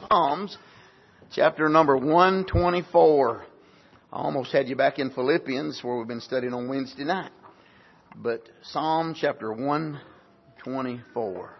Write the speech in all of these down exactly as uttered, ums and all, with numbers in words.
Psalms, chapter number one twenty-four. I almost had you back in Philippians, where we've been studying on Wednesday night. But Psalm chapter one twenty-four.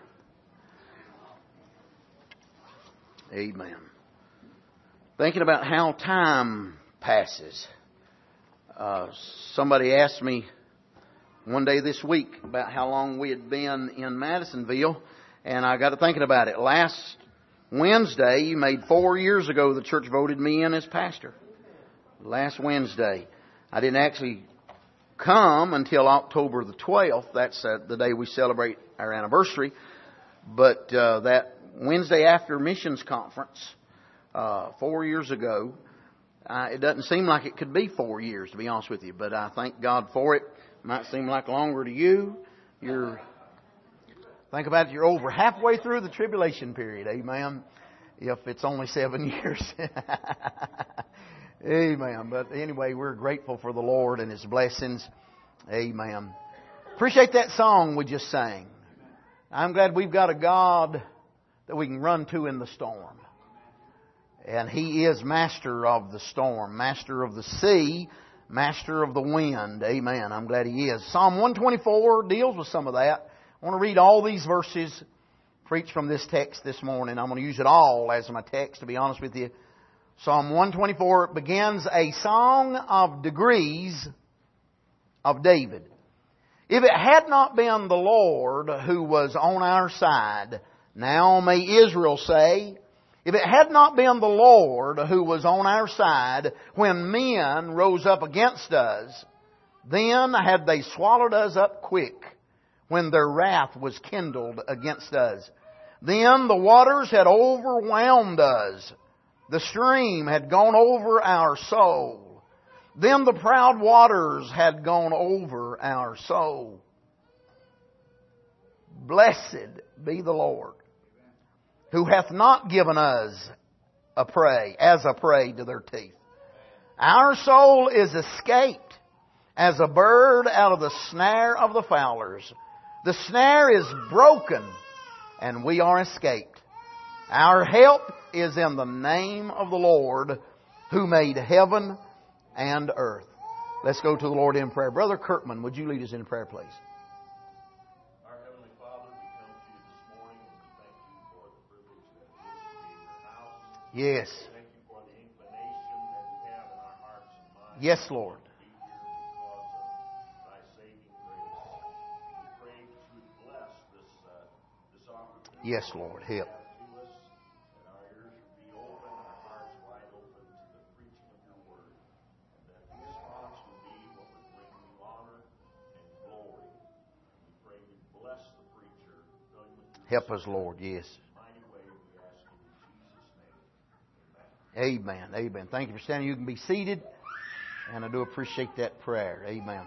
Amen. Thinking about how time passes. Uh, somebody asked me one day this week about how long we had been in Madisonville, and I got to thinking about it. Last Wednesday, made four years ago, the church voted me in as pastor. Last Wednesday. I didn't actually come until October the twelfth. That's uh, the day we celebrate our anniversary. But uh, that Wednesday after missions conference, uh, four years ago, uh, it doesn't seem like it could be four years, to be honest with you. But I thank God for it. Might seem like longer to you. You're, think about it, you're over halfway through the tribulation period. Amen. If it's only seven years. Amen. But anyway, we're grateful for the Lord and His blessings. Amen. Appreciate that song we just sang. I'm glad we've got a God that we can run to in the storm. And He is master of the storm, master of the sea, master of the wind. Amen. I'm glad He is. Psalm one twenty-four deals with some of that. I want to read all these verses, preach from this text this morning. I'm going to use it all as my text, to be honest with you. Psalm one twenty-four begins a song of degrees of David. If it had not been the Lord who was on our side, now may Israel say, if it had not been the Lord who was on our side when men rose up against us, then had they swallowed us up quick when their wrath was kindled against us. Then the waters had overwhelmed us. The stream had gone over our soul. Then the proud waters had gone over our soul. Blessed be the Lord, who hath not given us a prey, as a prey to their teeth. Our soul is escaped as a bird out of the snare of the fowlers. The snare is broken, and we are escaped. Our help is in the name of the Lord, who made heaven and earth. Let's go to the Lord in prayer. Brother Kirkman, would you lead us in prayer, please? Our Heavenly Father, we come to you this morning and we thank you for the privilege that it is to be in your house. Yes. Thank you for the inclination that we have in our hearts and minds. Yes, Lord. To be here because of thy saving grace. We pray that you would bless this, uh, this opportunity. Yes, Lord. Help. Help us, Lord. Yes. Amen. Amen. Thank you for standing. You can be seated. And I do appreciate that prayer. Amen.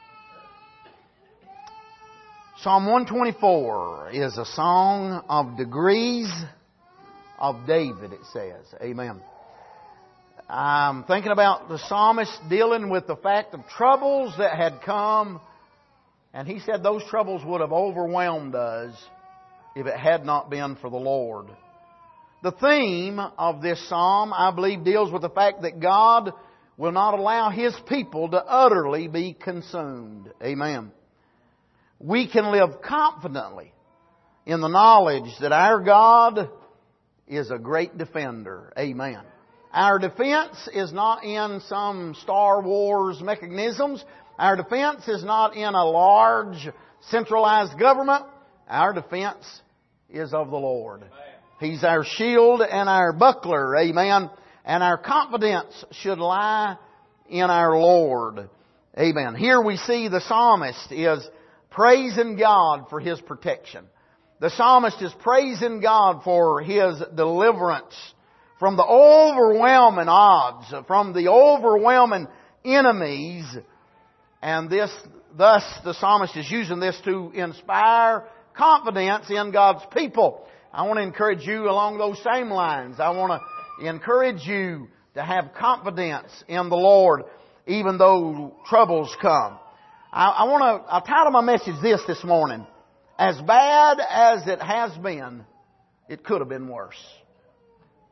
Psalm one twenty-four is a song of degrees of David, it says. Amen. I'm thinking about the psalmist dealing with the fact of troubles that had come. And he said those troubles would have overwhelmed us if it had not been for the Lord. The theme of this psalm, I believe, deals with the fact that God will not allow His people to utterly be consumed. Amen. We can live confidently in the knowledge that our God is a great defender. Amen. Our defense is not in some Star Wars mechanisms. Our defense is not in a large centralized government. Our defense is of the Lord. He's our shield and our buckler. Amen. And our confidence should lie in our Lord. Amen. Here we see the psalmist is praising God for His protection. The psalmist is praising God for His deliverance from the overwhelming odds, from the overwhelming enemies. And this, thus the psalmist is using this to inspire confidence in God's people. I want to encourage you along those same lines. I want to encourage you to have confidence in the Lord even though troubles come. I, I want to, I'll title my message this this morning. As bad as it has been, it could have been worse.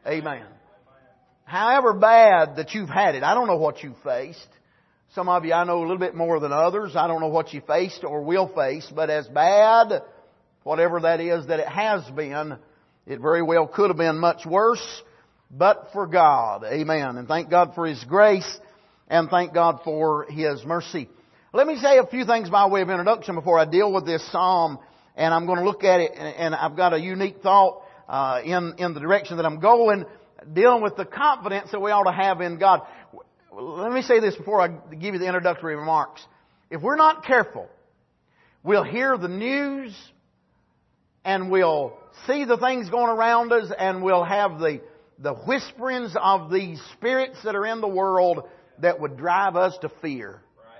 Amen. However bad that you've had it, I don't know what you faced. Some of you I know a little bit more than others. I don't know what you faced or will face, but as bad, whatever that is that it has been, it very well could have been much worse, but for God. Amen. And thank God for His grace, and thank God for His mercy. Let me say a few things by way of introduction before I deal with this psalm, and I'm going to look at it, and I've got a unique thought uh, in, in the direction that I'm going, dealing with the confidence that we ought to have in God. Let me say this before I give you the introductory remarks. If we're not careful, we'll hear the news and we'll see the things going around us, and we'll have the, the whisperings of these spirits that are in the world that would drive us to fear.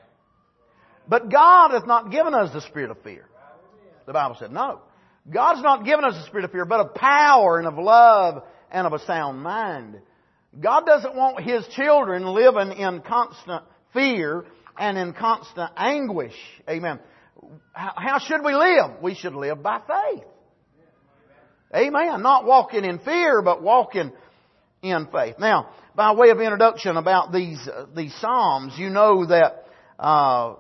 But God hath not given us the spirit of fear. The Bible said no. God's not given us the spirit of fear, but of power and of love and of a sound mind. God doesn't want His children living in constant fear and in constant anguish. Amen. How should we live? We should live by faith. Amen. Not walking in fear, but walking in faith. Now, by way of introduction about these uh, these Psalms, you know that uh,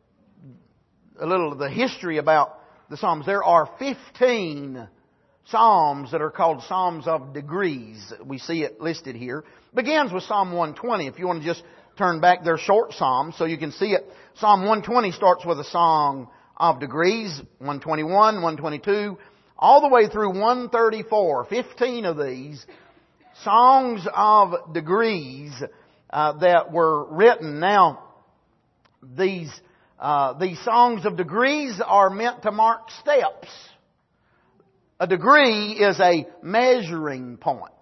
a little of the history about the Psalms. There are fifteen Psalms that are called Psalms of Degrees. We see it listed here. Begins with Psalm one twenty. If you want to just turn back, they're short Psalms, so you can see it. Psalm one twenty starts with a song of degrees. one twenty-one, one twenty-two, all the way through one thirty-four. Fifteen of these songs of degrees uh, that were written. Now, these uh, these songs of degrees are meant to mark steps. A degree is a measuring point.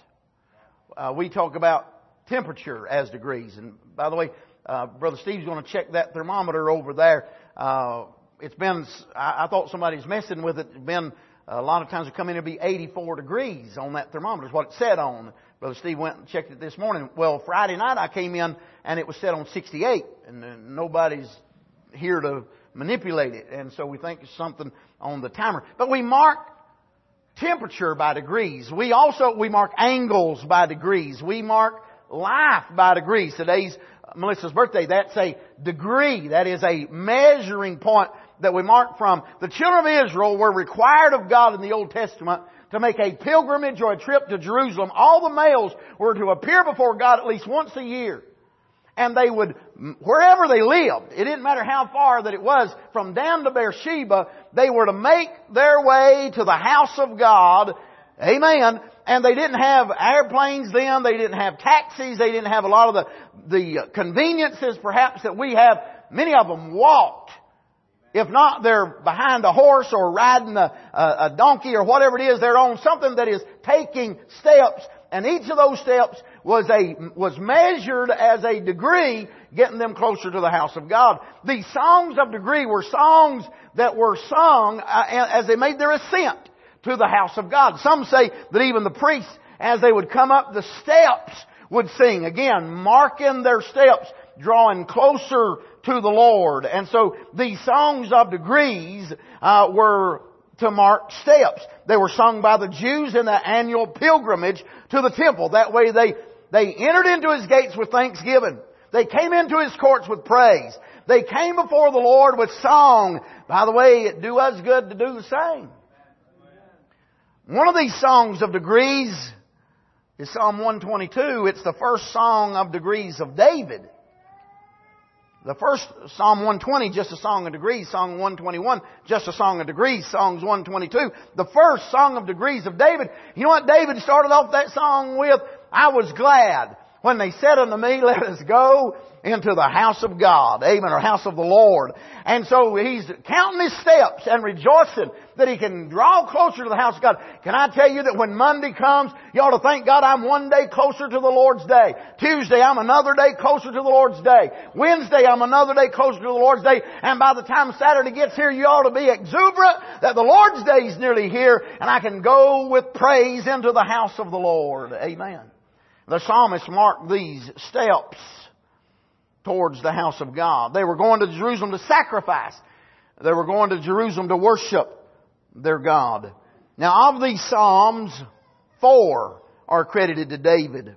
Uh, we talk about temperature as degrees. And by the way, uh, Brother Steve's going to check that thermometer over there. Uh, it's been, I, I thought somebody's messing with it. It's been, a lot of times it come in to be eighty-four degrees on that thermometer is what it said on. Brother Steve went and checked it this morning. Well, Friday night I came in and it was set on sixty-eight. And uh, nobody's here to manipulate it. And so we think it's something on the timer. But we mark temperature by degrees. We also, we mark angles by degrees. We mark life by degrees. Today's Melissa's birthday. That's a degree. That is a measuring point that we mark from. The children of Israel were required of God in the Old Testament to make a pilgrimage or a trip to Jerusalem. All the males were to appear before God at least once a year. And they would, wherever they lived, it didn't matter how far that it was, from Dan to Beersheba, they were to make their way to the house of God. Amen. And they didn't have airplanes then. They didn't have taxis. They didn't have a lot of the, the conveniences perhaps that we have. Many of them walked. If not, they're behind a horse or riding a, a, a donkey or whatever it is. They're on something that is taking steps. And each of those steps was a was measured as a degree, getting them closer to the house of God. These songs of degree were songs that were sung as they made their ascent to the house of God. Some say that even the priests, as they would come up the steps, would sing. Again, marking their steps, drawing closer to the Lord. And so these songs of degrees uh, were to mark steps. They were sung by the Jews in the annual pilgrimage to the temple. That way they, they entered into His gates with thanksgiving. They came into His courts with praise. They came before the Lord with song. By the way, it do us good to do the same. One of these songs of degrees is Psalm one twenty-two. It's the first song of degrees of David. The first, Psalm one twenty, just a song of degrees. Psalm one twenty-one, just a song of degrees. Psalms one twenty-two, the first song of degrees of David. You know what David started off that song with? I was glad when they said unto me, let us go into the house of God. Amen. Or house of the Lord. And so he's counting his steps and rejoicing that he can draw closer to the house of God. Can I tell you that when Monday comes, you ought to thank God I'm one day closer to the Lord's day. Tuesday, I'm another day closer to the Lord's day. Wednesday, I'm another day closer to the Lord's day. And by the time Saturday gets here, you ought to be exuberant that the Lord's day is nearly here and I can go with praise into the house of the Lord. Amen. The psalmist marked these steps towards the house of God. They were going to Jerusalem to sacrifice. They were going to Jerusalem to worship their God. Now, of these psalms, four are credited to David.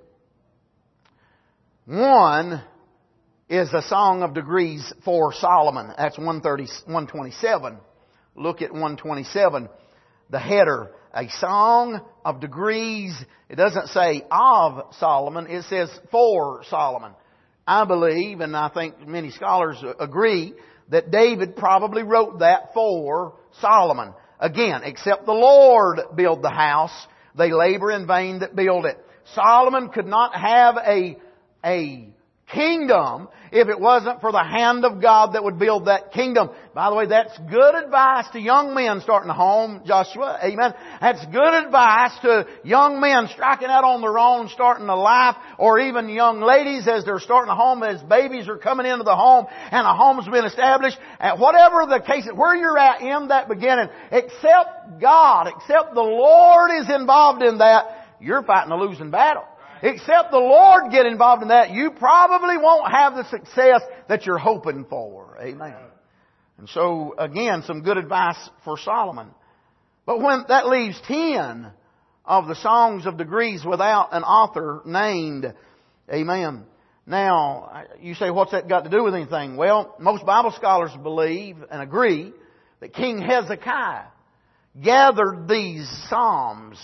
One is a song of degrees for Solomon. That's one thirty, one twenty-seven. Look at one twenty-seven. The header, a song of degrees. It doesn't say of Solomon. It says for Solomon. I believe, and I think many scholars agree, that David probably wrote that for Solomon. Again, except the Lord build the house, they labor in vain that build it. Solomon could not have a, a kingdom if it wasn't for the hand of God that would build that kingdom. By the way, that's good advice to young men starting a home, Joshua. Amen. That's good advice to young men striking out on their own, starting a life, or even young ladies as they're starting a home, as babies are coming into the home and a home's been established. And whatever the case, where you're at in that beginning, except God, except the Lord is involved in that, you're fighting a losing battle. Except the Lord get involved in that, you probably won't have the success that you're hoping for. Amen. And so, again, some good advice for Solomon. But when that leaves ten of the songs of degrees without an author named. Amen. Now, you say, what's that got to do with anything? Well, most Bible scholars believe and agree that King Hezekiah gathered these psalms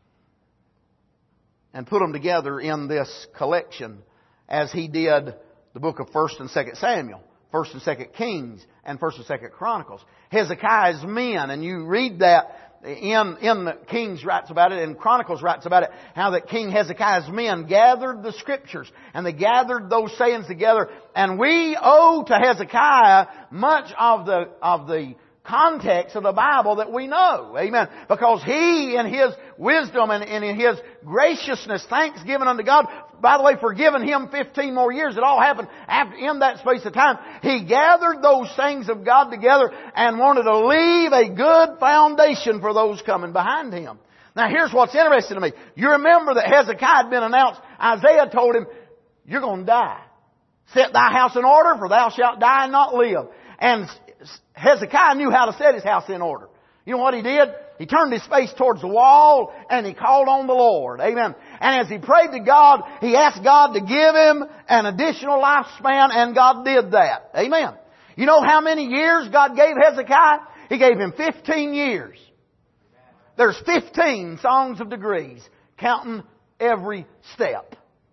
and put them together in this collection, as he did the book of First and Second Samuel, First and Second Kings, and First and Second Chronicles. Hezekiah's men, and you read that in in the Kings writes about it, and Chronicles writes about it, how that King Hezekiah's men gathered the Scriptures, and they gathered those sayings together, and we owe to Hezekiah much of the of the context of the Bible that we know. Amen. Because he, in his wisdom and in his graciousness, thanksgiving unto God, by the way, for giving him fifteen more years, it all happened after, in that space of time. He gathered those things of God together and wanted to leave a good foundation for those coming behind him. Now here's what's interesting to me. You remember that Hezekiah had been announced. Isaiah told him, you're going to die. Set thy house in order, for thou shalt die and not live. And Hezekiah knew how to set his house in order. You know what he did? He turned his face towards the wall and he called on the Lord. Amen. And as he prayed to God, he asked God to give him an additional lifespan, and God did that. Amen. You know how many years God gave Hezekiah? He gave him fifteen years. There's fifteen songs of degrees, counting every step.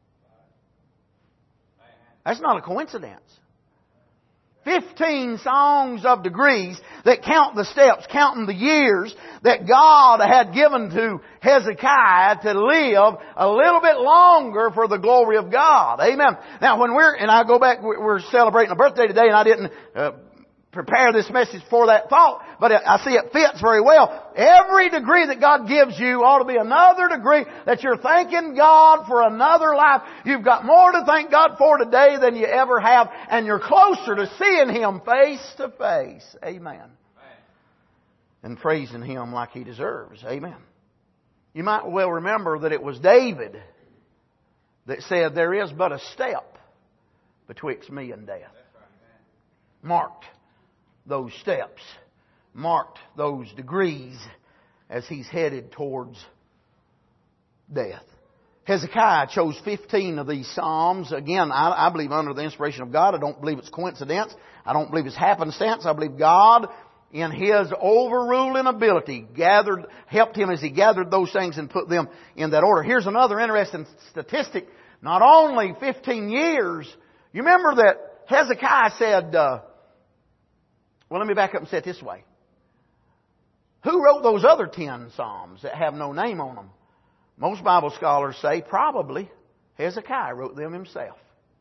That's not a coincidence. Fifteen songs of degrees that count the steps, counting the years that God had given to Hezekiah to live a little bit longer for the glory of God. Amen. Now when we're, and I go back, we're celebrating a birthday today, and I didn't uh, prepare this message for that thought, but I see it fits very well. Every degree that God gives you ought to be another degree that you're thanking God for another life. You've got more to thank God for today than you ever have, and you're closer to seeing Him face to face. Amen. And praising Him like He deserves. Amen. You might well remember that it was David that said, there is but a step betwixt me and death. Marked those steps, marked those degrees as he's headed towards death. Hezekiah chose fifteen of these psalms. Again, I, I believe under the inspiration of God. I don't believe it's coincidence. I don't believe it's happenstance. I believe God, in His overruling ability, gathered, helped him as he gathered those things and put them in that order. Here's another interesting statistic. Not only fifteen years, you remember that Hezekiah said, uh, well, let me back up and say it this way. Who wrote those other ten psalms that have no name on them? Most Bible scholars say probably Hezekiah wrote them himself.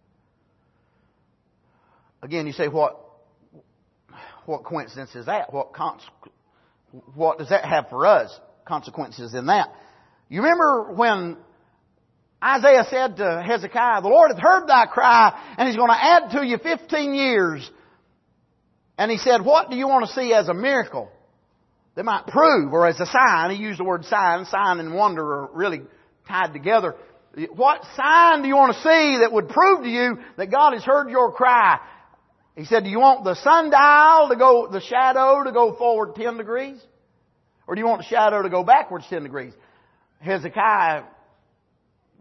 Again, you say, what what coincidence is that? What cons- what does that have for us? Consequences in that. You remember when Isaiah said to Hezekiah, the Lord hath heard thy cry, and He's going to add to you fifteen years. And he said, what do you want to see as a miracle that might prove, or as a sign? He used the word sign. Sign and wonder are really tied together. What sign do you want to see that would prove to you that God has heard your cry? He said, do you want the sundial to go, the shadow to go forward ten degrees? Or do you want the shadow to go backwards ten degrees? Hezekiah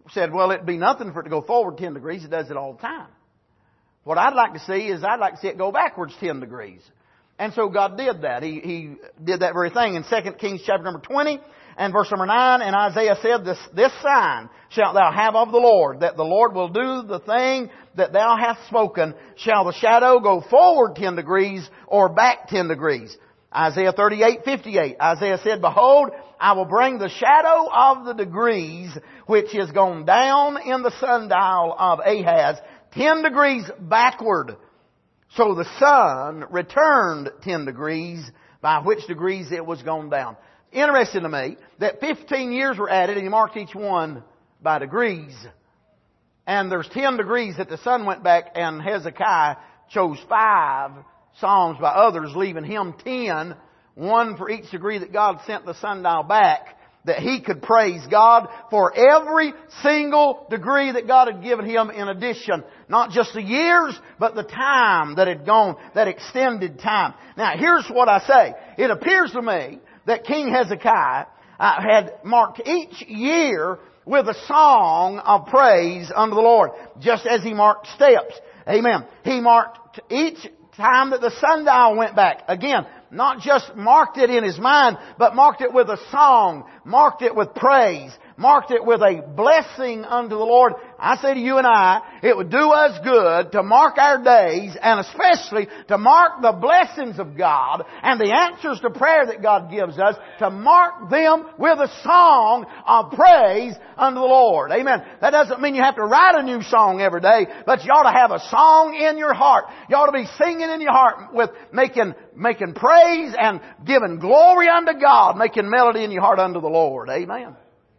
said, well, it'd be nothing for it to go forward ten degrees. It does it all the time. What I'd like to see is I'd like to see it go backwards ten degrees. And so God did that. He, he did that very thing. In Second Kings chapter number twenty and verse number nine, and Isaiah said, this, this sign shalt thou have of the Lord, that the Lord will do the thing that thou hast spoken. Shall the shadow go forward ten degrees or back ten degrees? Isaiah thirty-eight fifty-eight. Isaiah said, behold, I will bring the shadow of the degrees which is gone down in the sundial of Ahaz ten degrees backward. So the sun returned ten degrees, by which degrees it was gone down. Interesting to me that fifteen years were added, and he marked each one by degrees. And there's ten degrees that the sun went back, and Hezekiah chose five songs by others, leaving him ten, one for each degree that God sent the sundial back, that he could praise God for every single degree that God had given him in addition. Not just the years, but the time that had gone, that extended time. Now, here's what I say. It appears to me that King Hezekiah uh, had marked each year with a song of praise unto the Lord, just as he marked steps. Amen. He marked each time that the sundial went back. Again, not just marked it in his mind, but marked it with a song, marked it with praise, marked it with a blessing unto the Lord. I say to you and I, it would do us good to mark our days, and especially to mark the blessings of God and the answers to prayer that God gives us, to mark them with a song of praise unto the Lord. Amen. That doesn't mean you have to write a new song every day, but you ought to have a song in your heart. You ought to be singing in your heart with making, making praise and giving glory unto God, making melody in your heart unto the Lord. Amen.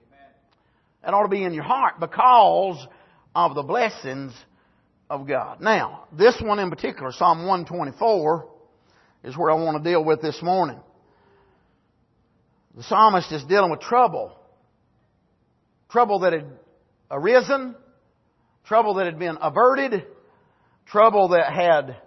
It ought to be in your heart because of the blessings of God. Now, this one in particular, Psalm one twenty-four, is where I want to deal with this morning. The psalmist is dealing with trouble. Trouble that had arisen, trouble that had been averted, trouble that had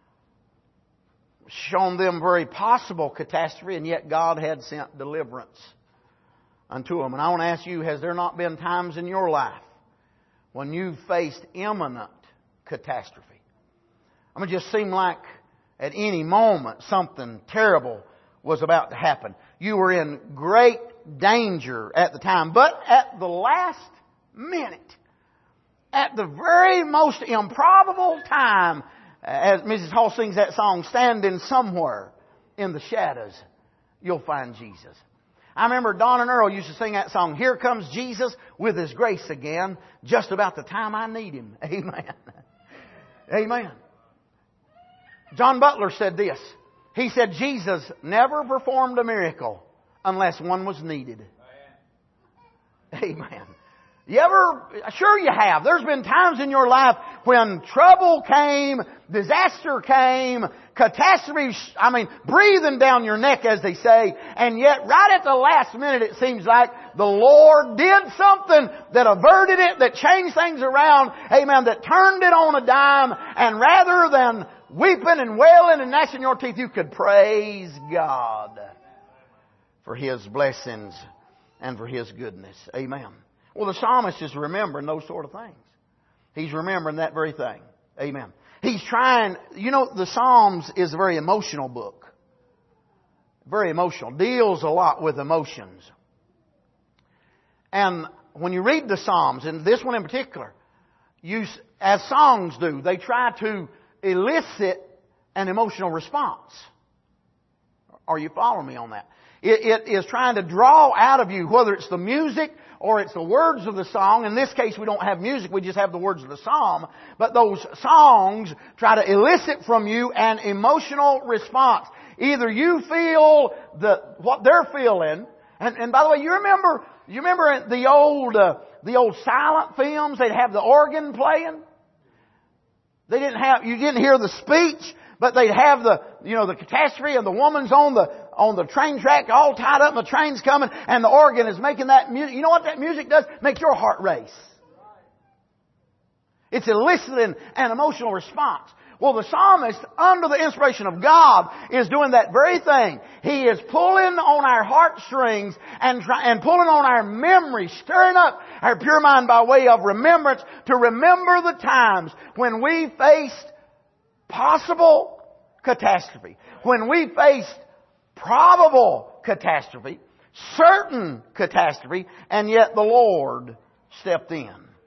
shown them very possible catastrophe, and yet God had sent deliverance unto them. And I want to ask you, has there not been times in your life when you faced imminent catastrophe? I mean, it just seemed like at any moment something terrible was about to happen. You were in great danger at the time, but at the last minute, at the very most improbable time, as Missus Hall sings that song, standing somewhere in the shadows, you'll find Jesus. I remember Don and Earl used to sing that song, Here Comes Jesus with His grace again, just about the time I need Him. Amen. Amen. John Butler said this. He said, Jesus never performed a miracle unless one was needed. Amen. You ever, sure you have. There's been times in your life when trouble came, disaster came, catastrophe, I mean, breathing down your neck, as they say, and yet right at the last minute it seems like the Lord did something that averted it, that changed things around, amen, that turned it on a dime, and rather than weeping and wailing and gnashing your teeth, you could praise God for His blessings and for His goodness. Amen. Well, the psalmist is remembering those sort of things. He's remembering that very thing. Amen. He's trying, you know, the Psalms is a very emotional book. Very emotional. Deals a lot with emotions. And when you read the Psalms, and this one in particular, you, as songs do, they try to elicit an emotional response. Are you following me on that? It, it is trying to draw out of you, whether it's the music or it's the words of the song. In this case, we don't have music, we just have the words of the psalm. But those songs try to elicit from you an emotional response. Either you feel the what they're feeling, and, and by the way, you remember you remember the old uh, the old silent films? They'd have the organ playing. They didn't have you didn't hear the speech, but they'd have the you know the catastrophe, and the woman's on the on the train track, all tied up, and the train's coming, and the organ is making that music. You know what that music does? Makes your heart race. It's eliciting an emotional response. Well, the psalmist, under the inspiration of God, is doing that very thing. He is pulling on our heartstrings and, try, and pulling on our memory, stirring up our pure mind by way of remembrance to remember the times when we faced possible catastrophe, when we faced probable catastrophe, certain catastrophe, and yet the Lord stepped in.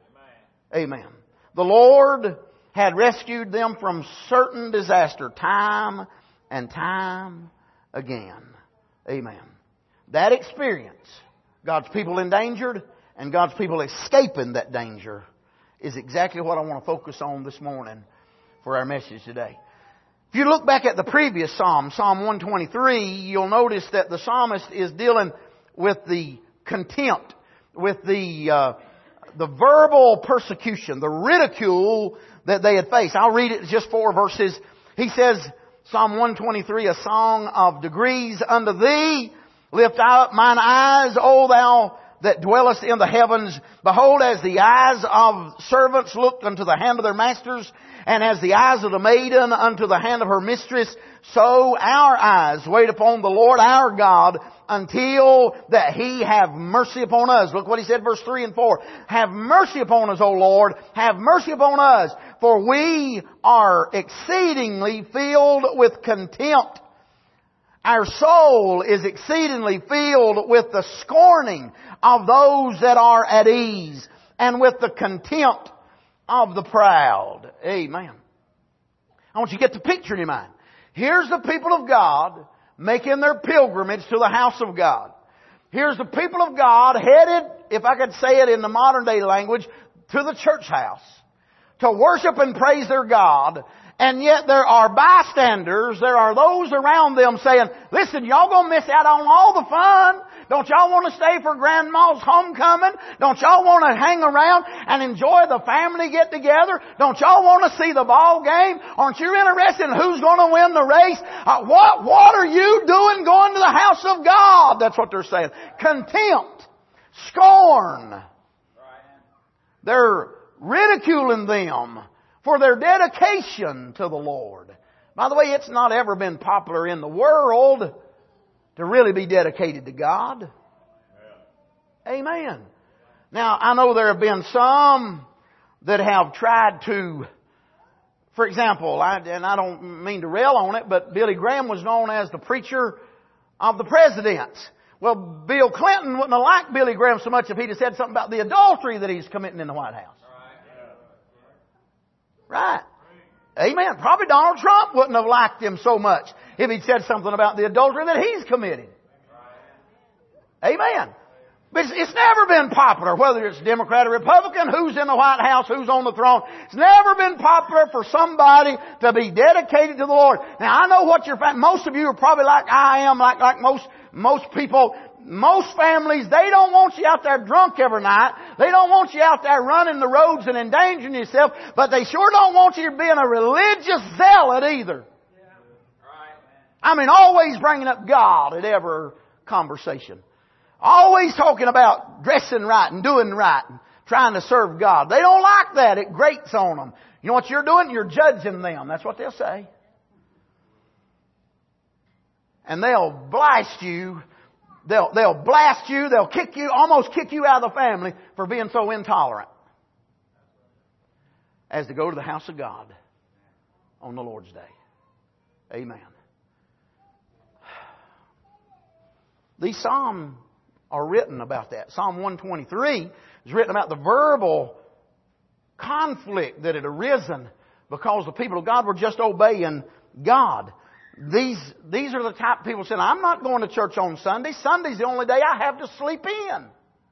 Amen. Amen. The Lord had rescued them from certain disaster time and time again. Amen. That experience, God's people endangered and God's people escaping that danger, is exactly what I want to focus on this morning for our message today. If you look back at the previous Psalm, Psalm one twenty-three, you'll notice that the psalmist is dealing with the contempt, with the uh, the verbal persecution, the ridicule that they had faced. I'll read it, just four verses. He says, Psalm one twenty-three, a song of degrees unto thee. Lift up mine eyes, O thou that dwellest in the heavens. Behold, as the eyes of servants look unto the hand of their masters, and as the eyes of the maiden unto the hand of her mistress, so our eyes wait upon the Lord our God until that He have mercy upon us. Look what He said, verse three and four. Have mercy upon us, O Lord. Have mercy upon us, for we are exceedingly filled with contempt. Our soul is exceedingly filled with the scorning of those that are at ease, and with the contempt of the proud. Amen. I want you to get the picture in your mind. Here's the people of God making their pilgrimage to the house of God. Here's the people of God headed, if I could say it in the modern day language, to the church house to worship and praise their God. And yet there are bystanders, there are those around them saying, listen, y'all gonna miss out on all the fun. Don't y'all want to stay for Grandma's homecoming? Don't y'all want to hang around and enjoy the family get together? Don't y'all want to see the ball game? Aren't you interested in who's going to win the race? Uh, what, what are you doing going to the house of God? That's what they're saying. Contempt. Scorn. They're ridiculing them for their dedication to the Lord. By the way, it's not ever been popular in the world to really be dedicated to God. Amen. Now, I know there have been some that have tried to, for example, I, and I don't mean to rail on it, but Billy Graham was known as the preacher of the presidents. Well, Bill Clinton wouldn't have liked Billy Graham so much if he'd have said something about the adultery that he's committing in the White House. Right. Amen. Probably Donald Trump wouldn't have liked him so much if he'd said something about the adultery that he's committing. Amen. But it's, it's never been popular, whether it's Democrat or Republican, who's in the White House, who's on the throne. It's never been popular for somebody to be dedicated to the Lord. Now, I know what you're, most of you are probably like I am, like, like most, most people. Most families, they don't want you out there drunk every night. They don't want you out there running the roads and endangering yourself. But they sure don't want you being a religious zealot either. I mean, always bringing up God at every conversation. Always talking about dressing right and doing right and trying to serve God. They don't like that. It grates on them. You know what you're doing? You're judging them. That's what they'll say. And they'll blast you. They'll, they'll blast you, they'll kick you, almost kick you out of the family for being so intolerant as to go to the house of God on the Lord's Day. Amen. These Psalms are written about that. Psalm one twenty-three is written about the verbal conflict that had arisen because the people of God were just obeying God. These, these are the type of people saying, I'm not going to church on Sunday. Sunday's the only day I have to sleep in.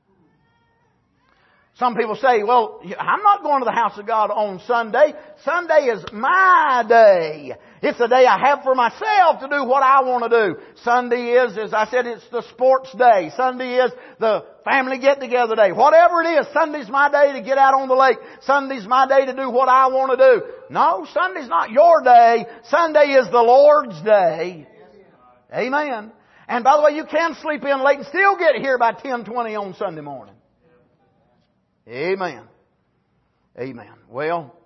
Some people say, well, I'm not going to the house of God on Sunday. Sunday is my day. It's the day I have for myself to do what I want to do. Sunday is, as I said, it's the sports day. Sunday is the family get-together day. Whatever it is, Sunday's my day to get out on the lake. Sunday's my day to do what I want to do. No, Sunday's not your day. Sunday is the Lord's day. Amen. And by the way, you can sleep in late and still get here by ten twenty on Sunday morning. Amen. Amen. Well,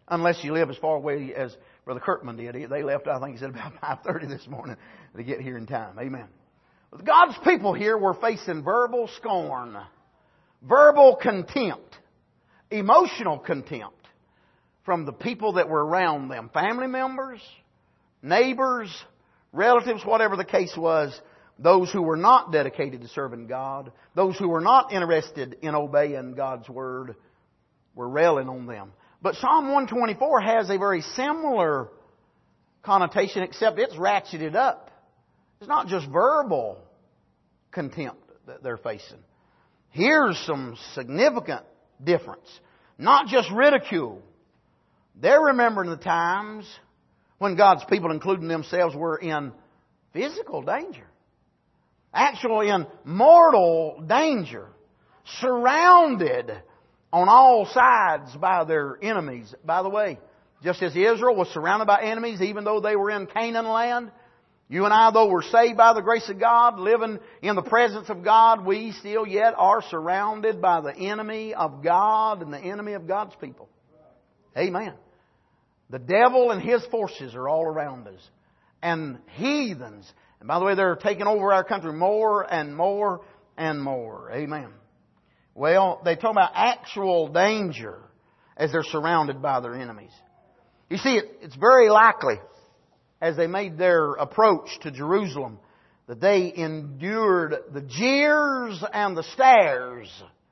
Unless you live as far away as Brother Kirkman did. They left, I think he said, about five thirty this morning to get here in time. Amen. But God's people here were facing verbal scorn, verbal contempt, emotional contempt from the people that were around them. Family members, neighbors, relatives, whatever the case was. Those who were not dedicated to serving God, those who were not interested in obeying God's Word, were railing on them. But Psalm one twenty-four has a very similar connotation, except it's ratcheted up. It's not just verbal contempt that they're facing. Here's some significant difference. Not just ridicule. They're remembering the times when God's people, including themselves, were in physical danger. Actually in mortal danger. Surrounded on all sides by their enemies. By the way, just as Israel was surrounded by enemies, even though they were in Canaan land, you and I, though we're saved by the grace of God, living in the presence of God, we still yet are surrounded by the enemy of God and the enemy of God's people. Amen. The devil and his forces are all around us. And heathens. And by the way, they're taking over our country more and more and more. Amen. Well, they talk about actual danger as they're surrounded by their enemies. You see, it, it's very likely, as they made their approach to Jerusalem, that they endured the jeers and the stares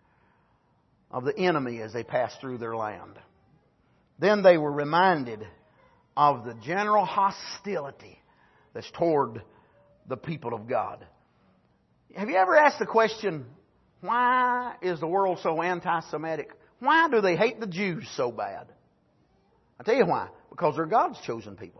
of the enemy as they passed through their land. Then they were reminded of the general hostility that's toward the people of God. Have you ever asked the question, why is the world so anti-Semitic? Why do they hate the Jews so bad? I'll tell you why. Because they're God's chosen people.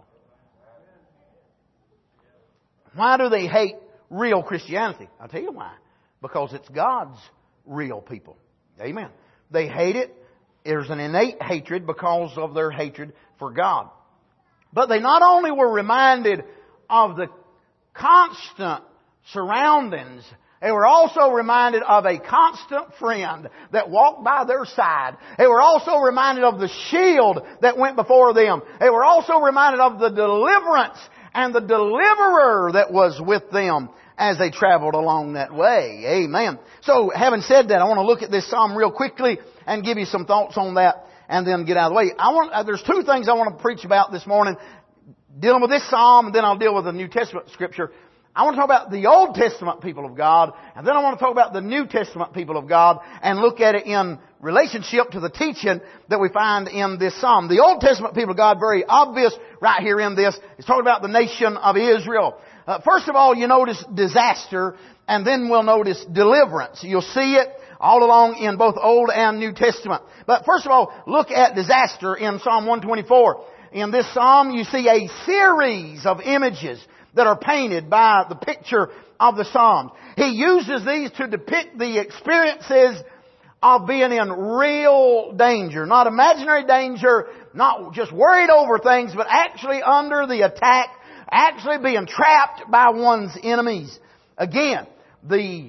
Why do they hate real Christianity? I'll tell you why. Because it's God's real people. Amen. They hate it. There's an innate hatred because of their hatred for God. But they not only were reminded of the constant surroundings, they were also reminded of a constant friend that walked by their side. They were also reminded of the shield that went before them. They were also reminded of the deliverance and the deliverer that was with them as they traveled along that way. Amen. So, having said that, I want to look at this psalm real quickly and give you some thoughts on that and then get out of the way. I want, uh, there's two things I want to preach about this morning. Dealing with this psalm, and then I'll deal with the New Testament scripture. I want to talk about the Old Testament people of God, and then I want to talk about the New Testament people of God, and look at it in relationship to the teaching that we find in this psalm. The Old Testament people of God, very obvious right here in this, is talking about the nation of Israel. Uh, first of all, you notice disaster, and then we'll notice deliverance. You'll see it all along in both Old and New Testament. But first of all, look at disaster in Psalm one twenty-four. In this psalm, you see a series of images that are painted by the picture of the Psalms. He uses these to depict the experiences of being in real danger. Not imaginary danger, not just worried over things, but actually under the attack, actually being trapped by one's enemies. Again, the,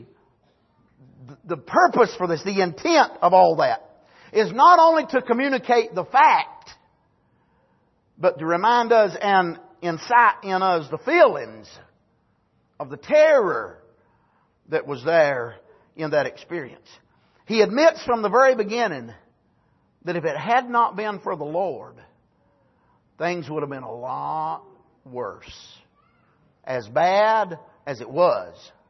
the purpose for this, the intent of all that, is not only to communicate the fact, but to remind us and incite in us the feelings of the terror that was there in that experience. He admits from the very beginning that if it had not been for the Lord, things would have been a lot worse. As bad as it was,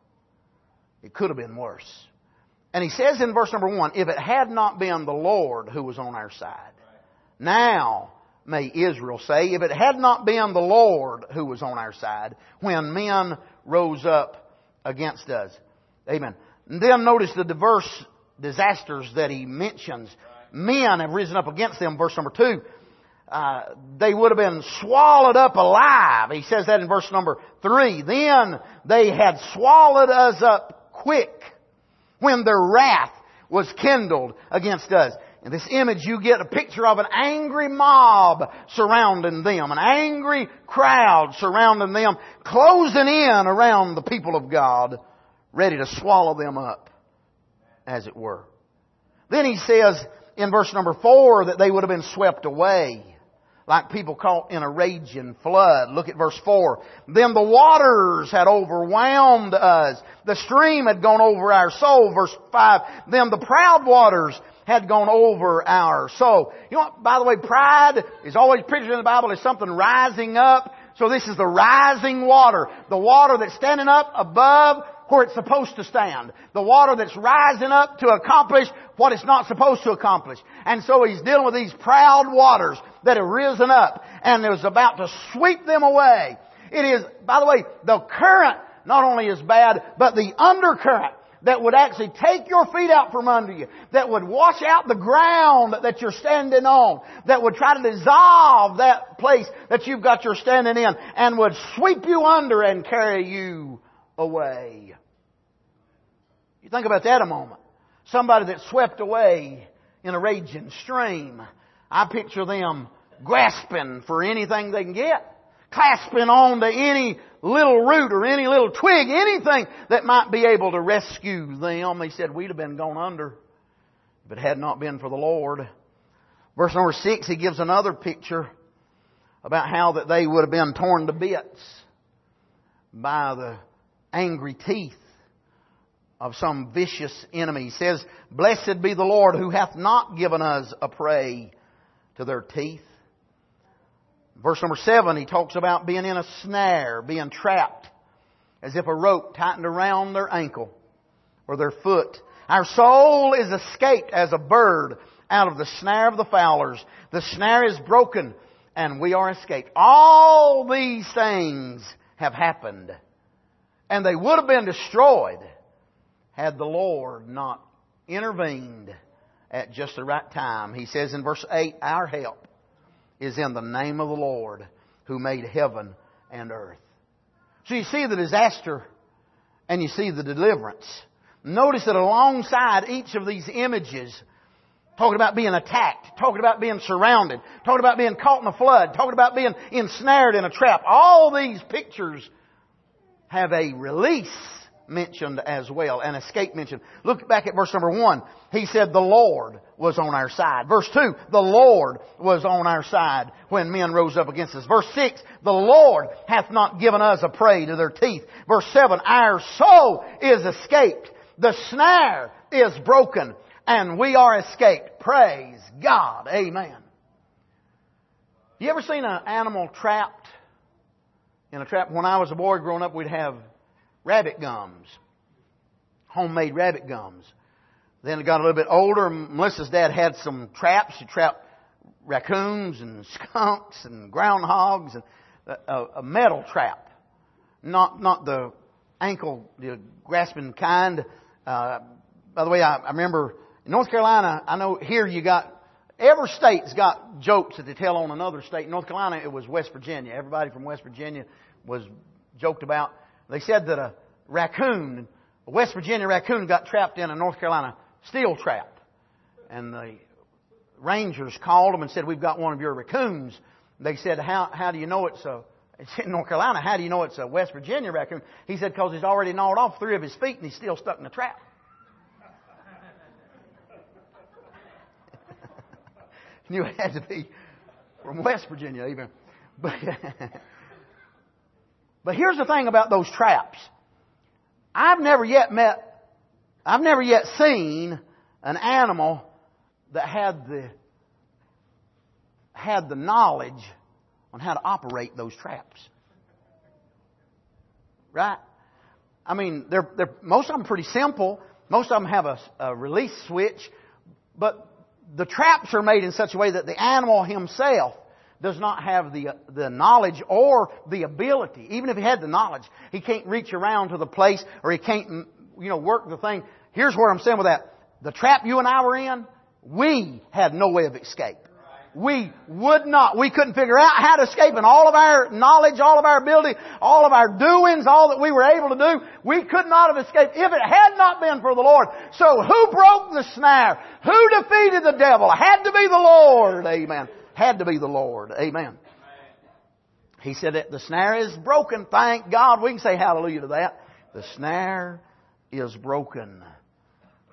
it could have been worse. And he says in verse number one, if it had not been the Lord who was on our side. Now, may Israel say, if it had not been the Lord who was on our side when men rose up against us. Amen. And then notice the diverse disasters that he mentions. Men have risen up against them, verse number two. Uh, they would have been swallowed up alive. He says that in verse number three. Then they had swallowed us up quick when their wrath was kindled against us. In this image you get a picture of an angry mob surrounding them. An angry crowd surrounding them. Closing in around the people of God. Ready to swallow them up, as it were. Then he says, in verse number four that they would have been swept away, like people caught in a raging flood. Look at verse four. Then the waters had overwhelmed us. The stream had gone over our soul. Verse five. Then the proud waters had gone over our soul. You know what? By the way, pride is always pictured in the Bible as something rising up. So this is the rising water. The water that's standing up above where it's supposed to stand. The water that's rising up to accomplish what it's not supposed to accomplish. And so he's dealing with these proud waters that have risen up and is about to sweep them away. It is, by the way, the current not only is bad, but the undercurrent that would actually take your feet out from under you, that would wash out the ground that you're standing on, that would try to dissolve that place that you've got your standing in, and would sweep you under and carry you away. You think about that a moment. Somebody that's swept away in a raging stream. I picture them grasping for anything they can get, clasping on to any little root or any little twig, anything that might be able to rescue them. They said, we'd have been gone under if it had not been for the Lord. Verse number six, he gives another picture about how that they would have been torn to bits by the angry teeth of some vicious enemy. He says, blessed be the Lord who hath not given us a prey to their teeth. Verse number seven, he talks about being in a snare, being trapped, as if a rope tightened around their ankle or their foot. Our soul is escaped as a bird out of the snare of the fowlers. The snare is broken and we are escaped. All these things have happened, and they would have been destroyed had the Lord not intervened at just the right time. He says in verse eight, our help is in the name of the Lord who made heaven and earth. So you see the disaster and you see the deliverance. Notice that alongside each of these images, talking about being attacked, talking about being surrounded, talking about being caught in a flood, talking about being ensnared in a trap, all these pictures have a release mentioned as well, an escape mentioned. Look back at verse number one. He said the Lord was on our side. Verse two, the Lord was on our side when men rose up against us. Verse six, the Lord hath not given us a prey to their teeth. Verse seven, our soul is escaped. The snare is broken and we are escaped. Praise God. Amen. You ever seen an animal trapped in a trap? When I was a boy growing up, we'd have rabbit gums, homemade rabbit gums. Then it got a little bit older. Melissa's dad had some traps. He trapped raccoons and skunks and groundhogs, and a, a metal trap, not not the ankle the grasping kind. Uh, by the way, I, I remember in North Carolina. I know here you got every state's got jokes that they tell on another state. In North Carolina, it was West Virginia. Everybody from West Virginia was joked about. They said that a raccoon, a West Virginia raccoon, got trapped in a North Carolina steel trap. And the rangers called them and said, we've got one of your raccoons. They said, how how do you know it's a, it's in North Carolina, how do you know it's a West Virginia raccoon? He said, because he's already gnawed off three of his feet and he's still stuck in the trap. Knew it had to be from West Virginia even. But But here's the thing about those traps. I've never yet met, I've never yet seen an animal that had the, had the knowledge on how to operate those traps. Right? I mean, they're, they're, most of them are pretty simple. Most of them have a, a release switch. But the traps are made in such a way that the animal himself does not have the the knowledge or the ability. Even if he had the knowledge, he can't reach around to the place, or he can't, you know, work the thing. Here's where I'm saying with that. The trap you and I were in, we had no way of escape. We would not. We couldn't figure out how to escape. And all of our knowledge, all of our ability, all of our doings, all that we were able to do, we could not have escaped if it had not been for the Lord. So who broke the snare? Who defeated the devil? It had to be the Lord. Amen. Had to be the Lord. Amen. He said that the snare is broken. Thank God. We can say hallelujah to that. The snare is broken.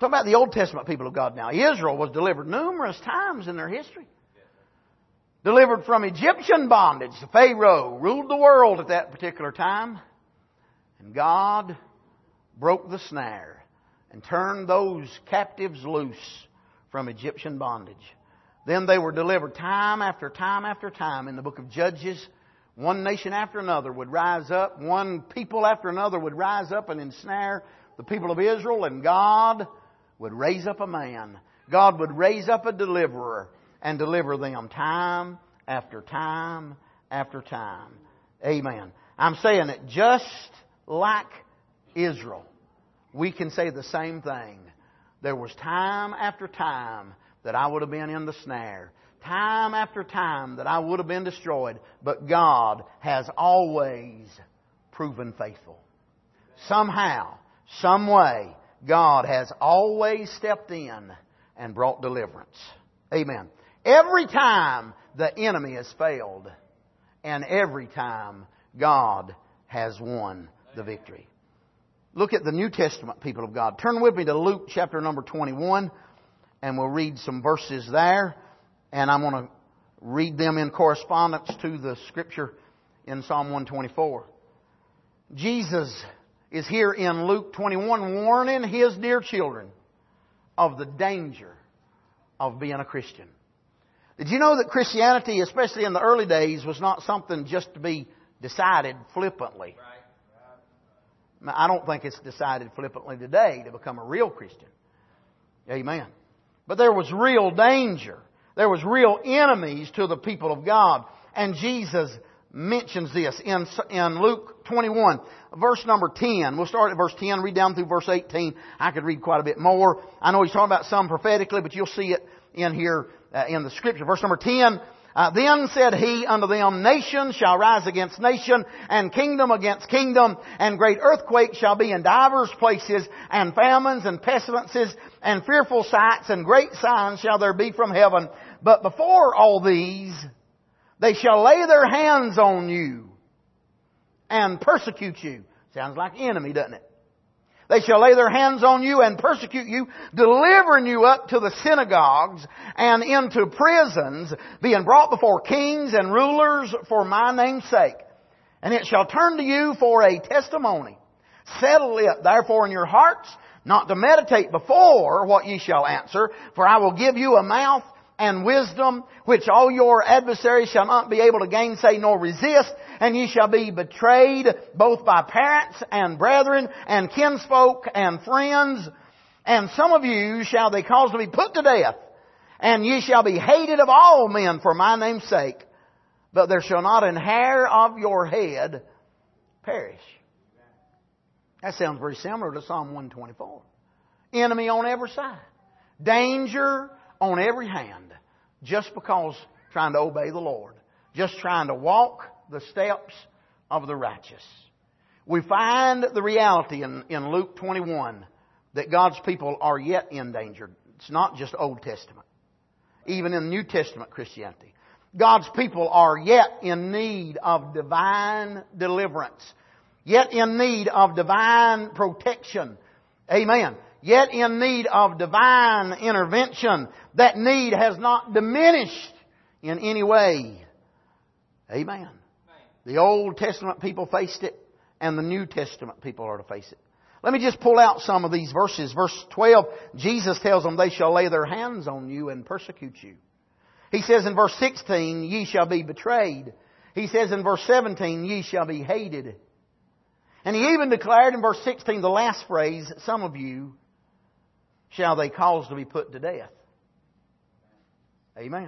Talk about the Old Testament people of God now. Israel was delivered numerous times in their history. Delivered from Egyptian bondage. Pharaoh ruled the world at that particular time. And God broke the snare and turned those captives loose from Egyptian bondage. Then they were delivered time after time after time in the book of Judges. One nation after another would rise up. One people after another would rise up and ensnare the people of Israel. And God would raise up a man. God would raise up a deliverer and deliver them time after time after time. Amen. I'm saying that just like Israel, we can say the same thing. There was time after time that I would have been in the snare. Time after time that I would have been destroyed. But God has always proven faithful. Somehow, some way, God has always stepped in and brought deliverance. Amen. Every time the enemy has failed, and every time God has won the victory. Look at the New Testament people of God. Turn with me to Luke chapter number twenty-one, and we'll read some verses there. And I'm going to read them in correspondence to the scripture in Psalm one twenty-four. Jesus is here in Luke twenty-one warning His dear children of the danger of being a Christian. Did you know that Christianity, especially in the early days, was not something just to be decided flippantly? I don't think it's decided flippantly today to become a real Christian. Amen. But there was real danger. There was real enemies to the people of God. And Jesus mentions this in, in Luke twenty-one, verse number ten. We'll start at verse ten, read down through verse eighteen. I could read quite a bit more. I know He's talking about some prophetically, but you'll see it in here uh, in the Scripture. Verse number ten. Uh, then said He unto them, Nation shall rise against nation, and kingdom against kingdom, and great earthquakes shall be in divers places, and famines and pestilences, and fearful sights, and great signs shall there be from heaven. But before all these, they shall lay their hands on you, and persecute you. Sounds like enemy, doesn't it? They shall lay their hands on you and persecute you, delivering you up to the synagogues and into prisons, being brought before kings and rulers for my name's sake. And it shall turn to you for a testimony. Settle it therefore in your hearts, not to meditate before what ye shall answer, for I will give you a mouth and wisdom, which all your adversaries shall not be able to gainsay nor resist, and ye shall be betrayed both by parents and brethren and kinsfolk and friends, and some of you shall they cause to be put to death, and ye shall be hated of all men for my name's sake, but there shall not an hair of your head perish. That sounds very similar to Psalm one twenty-four. Enemy on every side. Danger on every hand, just because trying to obey the Lord, just trying to walk the steps of the righteous. We find the reality in, in Luke twenty-one that God's people are yet in danger. It's not just Old Testament. Even in New Testament Christianity, God's people are yet in need of divine deliverance, yet in need of divine protection. Amen. Yet in need of divine intervention. That need has not diminished in any way. Amen. The Old Testament people faced it, and the New Testament people are to face it. Let me just pull out some of these verses. Verse twelve, Jesus tells them, They shall lay their hands on you and persecute you. He says in verse sixteen, Ye shall be betrayed. He says in verse seventeen, Ye shall be hated. And He even declared in verse sixteen, the last phrase, Some of you shall they cause to be put to death. Amen.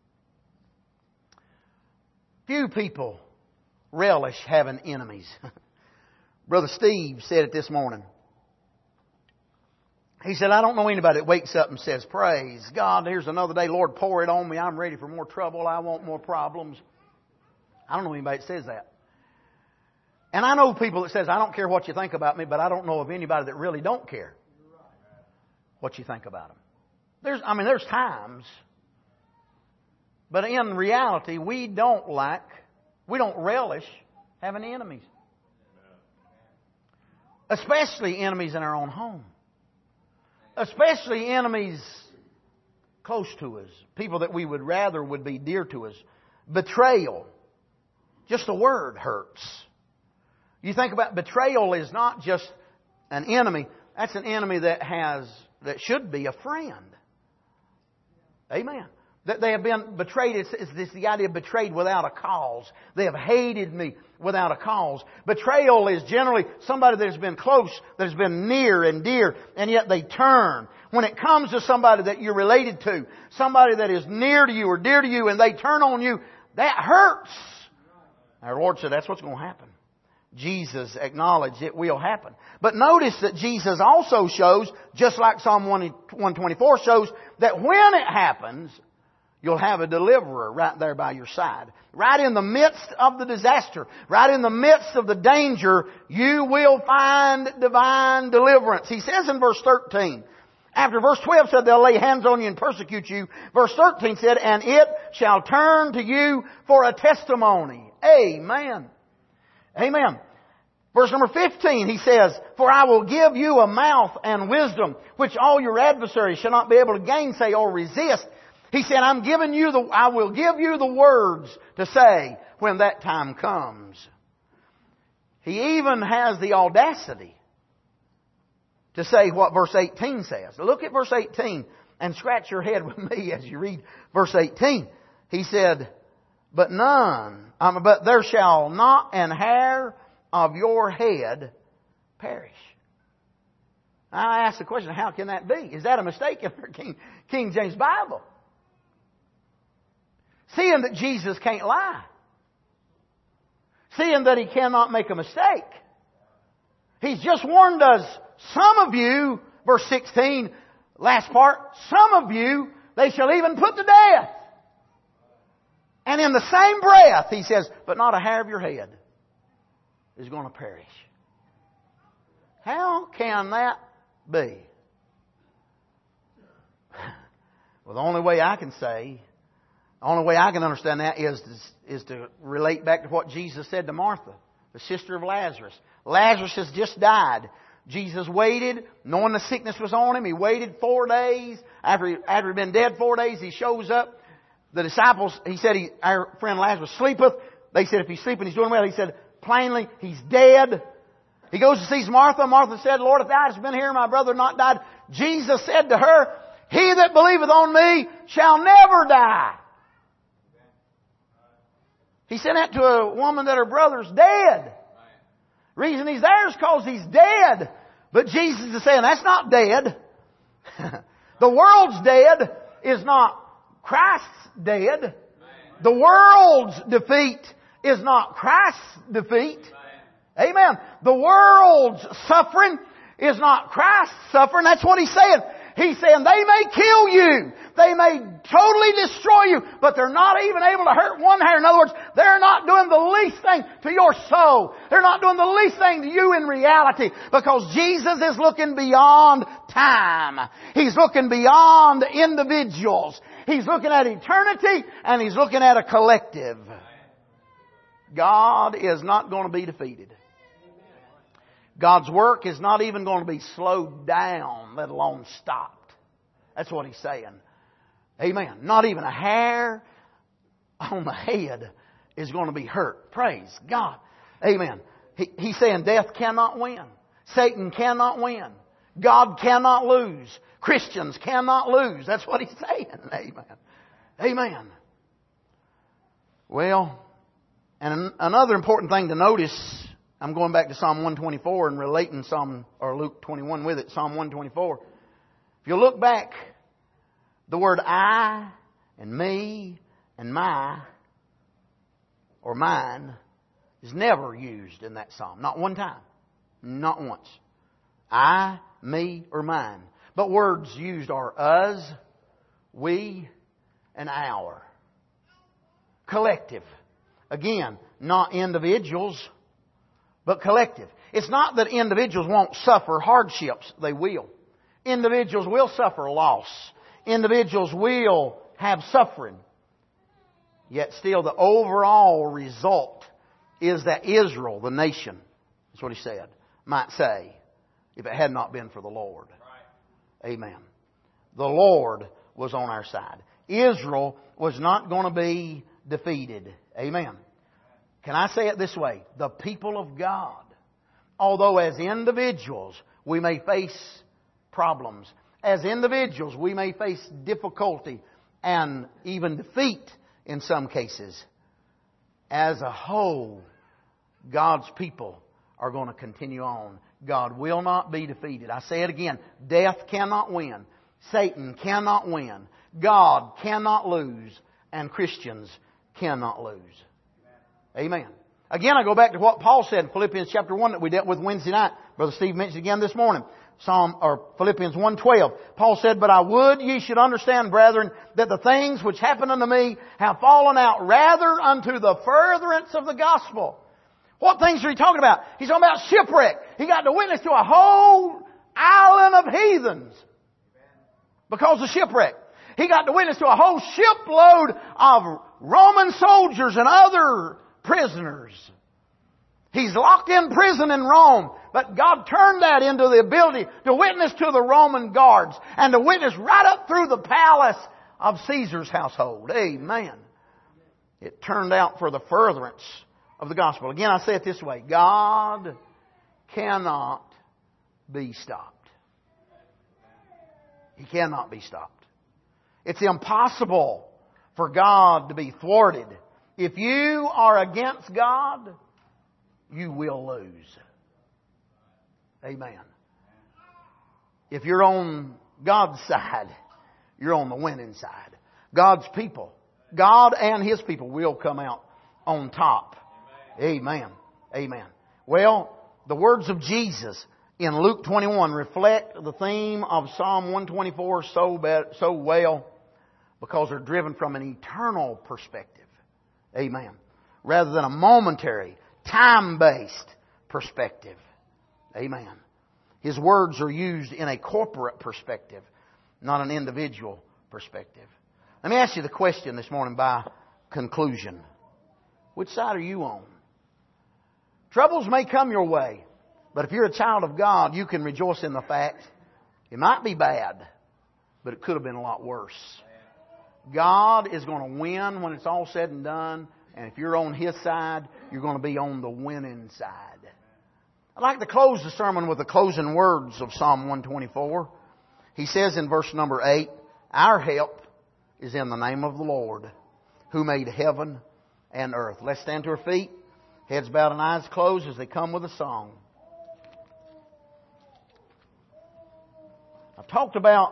Few people relish having enemies. Brother Steve said it this morning. He said, I don't know anybody that wakes up and says, Praise God, here's another day. Lord, pour it on me. I'm ready for more trouble. I want more problems. I don't know anybody that says that. And I know people that says, I don't care what you think about me, but I don't know of anybody that really don't care what you think about them. There's, I mean, there's times, but in reality, we don't like, we don't relish having enemies. Especially enemies in our own home. especially enemies close to us, people that we would rather would be dear to us. Betrayal. Just the word hurts. You think about betrayal is not just an enemy. That's an enemy that has, that should be a friend. Amen. That they have been betrayed. It's, it's this the idea of betrayed without a cause. They have hated me without a cause. Betrayal is generally somebody that has been close, that has been near and dear, and yet they turn. When it comes to somebody that you're related to, somebody that is near to you or dear to you, and they turn on you, that hurts. Our Lord said that's what's going to happen. Jesus acknowledged it will happen. But notice that Jesus also shows, just like Psalm one twenty-four shows, that when it happens, you'll have a deliverer right there by your side. Right in the midst of the disaster, right in the midst of the danger, you will find divine deliverance. He says in verse thirteen, after verse twelve said they'll lay hands on you and persecute you, verse thirteen said, and it shall turn to you for a testimony. Amen. Amen. Verse number fifteen, he says, for I will give you a mouth and wisdom, which all your adversaries shall not be able to gainsay or resist. He said, I'm giving you the, I will give you the words to say when that time comes. He even has the audacity to say what verse eighteen says. Look at verse eighteen and scratch your head with me as you read verse eighteen. He said, but none, um, but there shall not an hair of your head perish. I ask the question, how can that be? Is that a mistake in the King, King James Bible? Seeing that Jesus can't lie. Seeing that He cannot make a mistake. He's just warned us, some of you, verse sixteen, last part, some of you, they shall even put to death. And in the same breath, He says, but not a hair of your head is going to perish. How can that be? Well, the only way I can say, the only way I can understand that is to, is to relate back to what Jesus said to Martha, the sister of Lazarus. Lazarus has just died. Jesus waited, knowing the sickness was on him. He waited four days. After he, after he'd been dead four days, He shows up. The disciples, He said, he, our friend Lazarus sleepeth. They said, if he's sleeping, he's doing well. He said, plainly, he's dead. He goes to see Martha. Martha said, Lord, if thou hadst been here, my brother had not died. Jesus said to her, he that believeth on me shall never die. He said that to a woman that her brother's dead. Reason he's there is because he's dead. But Jesus is saying, that's not dead. The world's dead is not Christ's dead. The world's defeat is not Christ's defeat. Amen. The world's suffering is not Christ's suffering. That's what He's saying. He's saying they may kill you. They may totally destroy you. But they're not even able to hurt one hair. In other words, they're not doing the least thing to your soul. They're not doing the least thing to you in reality. Because Jesus is looking beyond time. He's looking beyond individuals. He's looking at eternity and He's looking at a collective. God is not going to be defeated. God's work is not even going to be slowed down, let alone stopped. That's what He's saying. Amen. Not even a hair on the head is going to be hurt. Praise God. Amen. He, he's saying death cannot win. Satan cannot win. God cannot lose. Christians cannot lose. That's what He's saying. Amen. Amen. Well, and another important thing to notice, I'm going back to Psalm one twenty-four and relating Psalm or Luke twenty-one with it, Psalm one twenty-four. If you look back, the word I and me and my or mine is never used in that psalm. Not one time. Not once. I, me, or mine. But words used are us, we, and our. Collective. Again, not individuals, but collective. It's not that individuals won't suffer hardships. They will. Individuals will suffer loss. Individuals will have suffering. Yet still the overall result is that Israel, the nation, that's what He said, might say, if it had not been for the Lord. Amen. The Lord was on our side. Israel was not going to be defeated. Amen. Can I say it this way? The people of God, although as individuals we may face problems, as individuals we may face difficulty and even defeat in some cases, as a whole, God's people are going to continue on. God will not be defeated. I say it again. Death cannot win. Satan cannot win. God cannot lose. And Christians cannot lose. Amen. Again, I go back to what Paul said in Philippians chapter one that we dealt with Wednesday night. Brother Steve mentioned again this morning. Psalm or Philippians one twelve. Paul said, "But I would ye should understand, brethren, that the things which happen unto me have fallen out rather unto the furtherance of the gospel." What things are he talking about? He's talking about shipwreck. He got to witness to a whole island of heathens because of shipwreck. He got to witness to a whole shipload of Roman soldiers and other prisoners. He's locked in prison in Rome, but God turned that into the ability to witness to the Roman guards and to witness right up through the palace of Caesar's household. Amen. It turned out for the furtherance of the gospel. Again, I say it this way. God cannot be stopped. He cannot be stopped. It's impossible for God to be thwarted. If you are against God, you will lose. Amen. If you're on God's side, you're on the winning side. God's people, God and His people will come out on top. Amen. Amen. Well, the words of Jesus in Luke twenty-one reflect the theme of Psalm one twenty-four so be- so well because they're driven from an eternal perspective. Amen. Rather than a momentary, time-based perspective. Amen. His words are used in a corporate perspective, not an individual perspective. Let me ask you the question this morning by conclusion. Which side are you on? Troubles may come your way, but if you're a child of God, you can rejoice in the fact it might be bad, but it could have been a lot worse. God is going to win when it's all said and done. And if you're on His side, you're going to be on the winning side. I'd like to close the sermon with the closing words of Psalm one twenty-four. He says in verse number eight, "Our help is in the name of the Lord, who made heaven and earth." Let's stand to our feet, heads bowed and eyes closed as they come with a song. I've talked about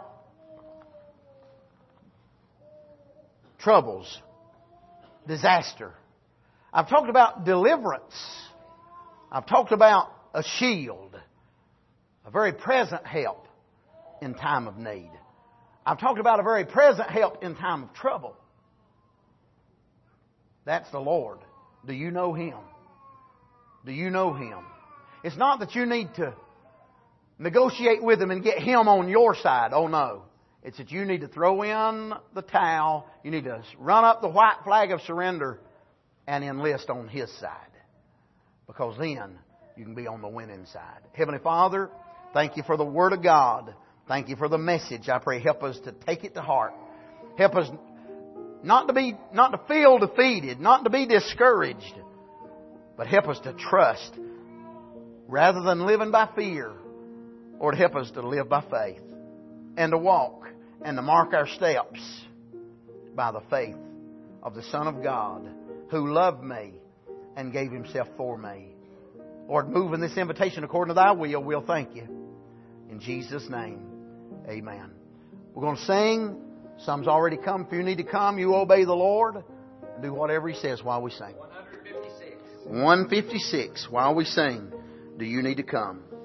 troubles, disaster. I've talked about deliverance. I've talked about a shield, a very present help in time of need. I've talked about a very present help in time of trouble. That's the Lord. Do you know Him? Do you know Him? It's not that you need to negotiate with Him and get Him on your side. Oh no. It's that you need to throw in the towel. You need to run up the white flag of surrender and enlist on His side. Because then you can be on the winning side. Heavenly Father, thank You for the Word of God. Thank You for the message. I pray help us to take it to heart. Help us not to be, not to feel defeated, not to be discouraged, but help us to trust rather than living by fear. Lord, help us to live by faith and to walk and to mark our steps by the faith of the Son of God who loved me and gave Himself for me. Lord, move in this invitation according to Thy will. We'll thank You. In Jesus' name, amen. We're going to sing. Some's already come. If you need to come, you obey the Lord. Do whatever He says while we sing. one fifty-six. one fifty-six. While we sing, do you need to come?